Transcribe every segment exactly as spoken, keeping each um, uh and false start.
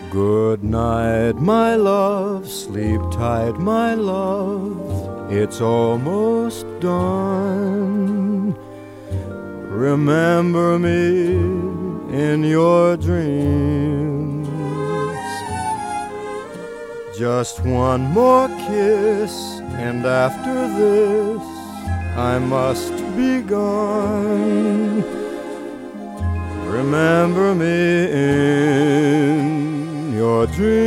Good night, my love, sleep tight, my love, it's almost done. Remember me in your dreams. Just one more kiss, and after this I must be gone. Remember me in your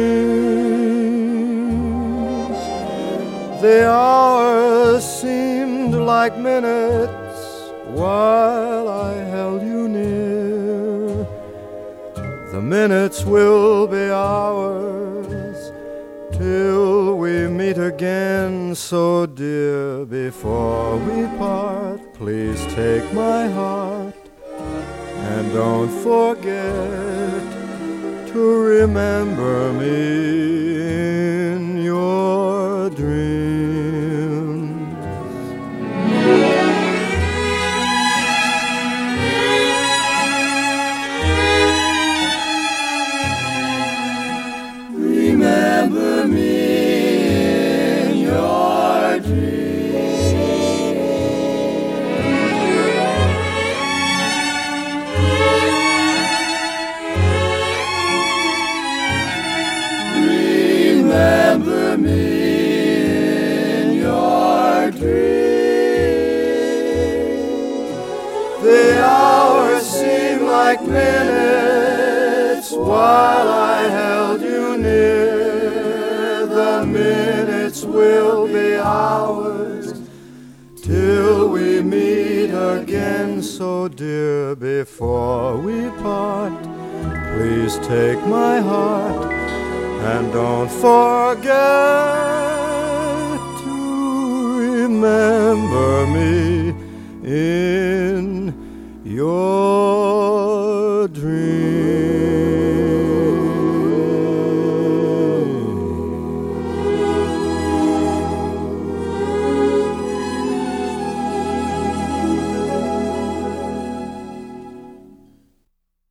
dreams. The hours seemed like minutes while I held you near. The minutes will be hours till we meet again. So dear, before we part, please take my heart and don't forget to remember me in your dreams. Remember me in your dreams. Remember me in your dreams. The hours seem like minutes while I held you near. The minutes will be hours till we meet again. So dear, before we part, please take my heart and don't forget to remember me in your